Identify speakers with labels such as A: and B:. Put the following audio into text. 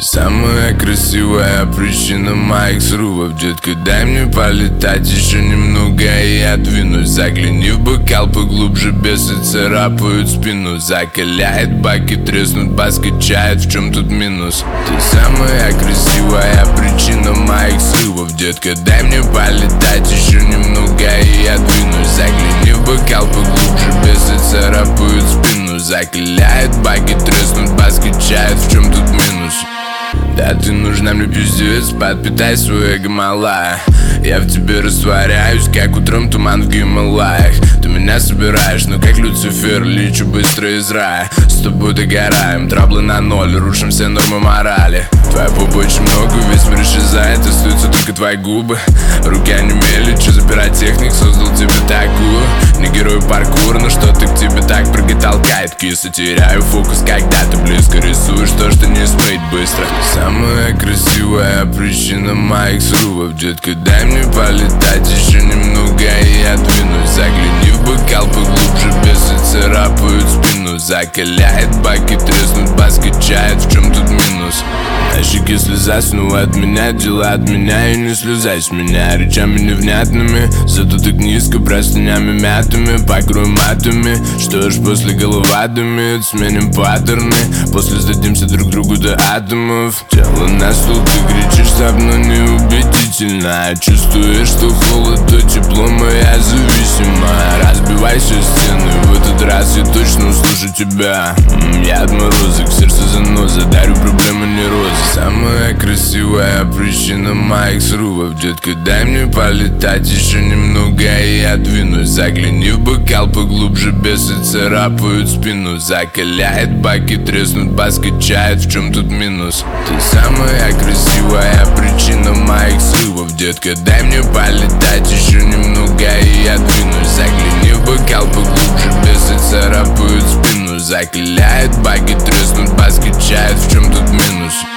A: Самая красивая причина моих срывов. Детка, дай мне полетать еще немного, и я двинусь. Загляни в бокал поглубже, бесы царапают спину. Закаляет баки, треснут, бас качает, в чем тут минус? Ты самая красивая причина моих срывов. Детка, дай мне полетать еще немного, и я двинусь. Загляни в бокал поглубже, бесы царапают спину. Закаляет баки, треснут, бас качает, в чем тут минус? Да, ты нужна мне пиздец, подпитай свое эго, малая. Я в тебе растворяюсь, как утром туман в Гималаях. Ты меня собираешь, но как Люцифер, лечу быстро из рая. С тобой догораем, траблы на ноль, рушим все нормы морали. Твоя попа очень много, весь мир исчезает, остаются только твои губы. Руки онемели, че за пиротехник создал тебе такую? Не герой паркура, но что-то к тебе так прыгать толкает. Киса, теряю фокус, когда ты близко рисуешь то, что не смыть быстро. Самая красивая причина моих срывов. Детка, дай мне полетать еще немного, и я двинусь. Загляни в бокал поглубже, бесы царапают спину. Закаляет баки, треснут, бас качает, в чем тут минус? На щеке слеза, снова от меня, дела от меня, и не слезай с меня речами невнятными. Зато так низко, простынями мятыми, покрой матами. Что ж, после голова дымит, сменим паттерны. После сдадимся друг другу до атомов. Тело на стол, ты кричишь, но неубедительно. Чувствуешь, что холод, то тепло, моя зависимая. Разбивай все стены, в этот раз я точно услышу тебя. Я отморозок, сердце заноза, дарю проблемы, не розы. Самая красивая причина моих срывов. Детка, дай мне полетать еще немного, и я двинусь. Загляни в бокал поглубже, бесы царапают спину. Закаляет баки, треснут, бас качает, в чем тут минус? Ты самая красивая причина моих срывов. Детка, дай мне полетать еще немного, и я двинусь. Загляни в бокал поглубже, бесы царапают спину. Закаляет баки, треснут, бас качает, в чем тут минус?